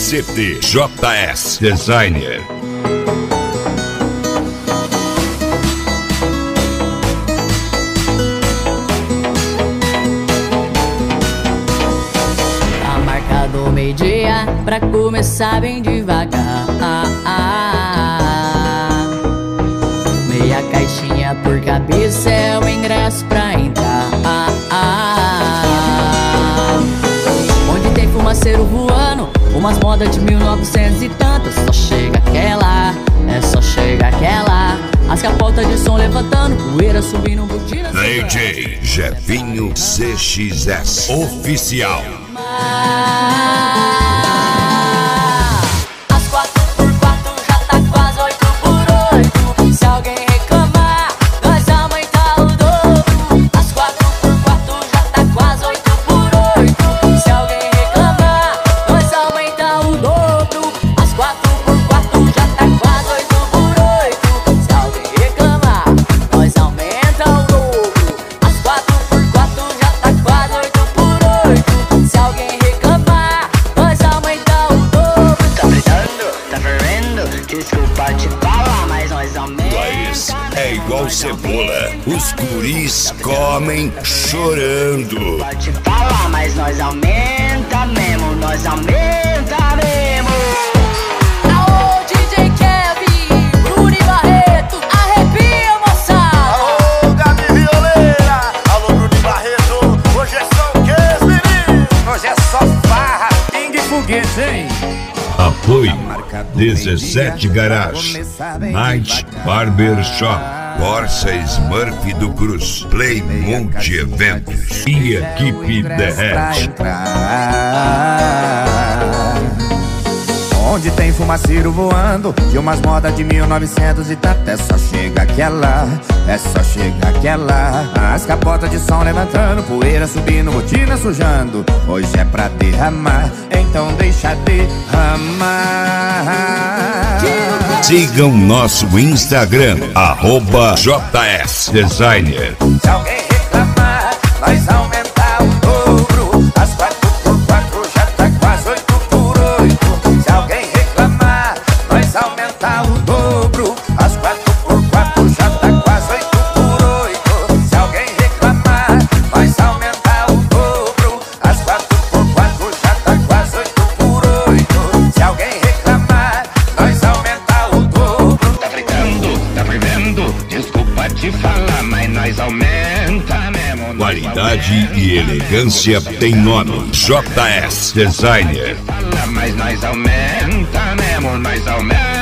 CTJS Designer. Tá marcado meio-dia pra começar bem devagar. Meia caixinha por cabeça é o ingresso pra entrar. Onde tem fumaceiro voando, umas modas de 1900 e tantos. Só chega aquela, só chega aquela. As capotas de som levantando, poeira subindo, botina. DJ Jefinho CXS Oficial. As 4x4 já tá quase 8x8. Se alguém reclamar, nós aumenta o dobro. As 4x4 já tá quase 8x8. Se alguém reclamar, nós aumenta o dobro. As 4x4 já tá quase 8x8. Se alguém reclamar, nós aumenta o dobro. As 4x4 já tá quase 8x8. Se alguém reclamar, nós aumenta o dobro. Tá brilhando, tá fervendo. Desculpa te falar, mas nós aumenta. Laís é igual cebola, os guris comem chorando. Desculpa te falar, mas nós aumenta mesmo, nós aumenta mesmo. Aô, DJ Kevin, Bruno e Barreto, arrepia, moçada. Alô, Gabi Violeira, alô, Bruno e Barreto. Hoje é só o que, menino? Hoje é só farra, pingue e foguete, hein? Apoio 17 Garage, Night Barber Shop, Corsa Smurf do Cruz, Playmont Eventos e Equipe Derrete. Onde tem fumaceiro voando e umas modas de 1900 e tanto. É só chega aquela, é só chega aquela. As capotas de som levantando, poeira subindo, botina sujando. Hoje é pra derramar, então deixa derramar. Sigam nosso Instagram, @JS Designer. Se alguém reclamar, nós aumenta o dobro. As 4x4 já tá quase 8x8. Se alguém reclamar, nós aumenta o dobro. As 4x4 já tá quase 8x8. Se alguém reclamar, nós aumenta o dobro. As 4x4 já tá quase 8x8. Se alguém reclamar, nós aumenta o dobro. Tá fritando, tá fervendo. Desculpa te falar, mas nós aumenta mesmo. Qualidade e elegância tem nome, JS Designer. Mas nós aumenta mesmo, nós aumenta.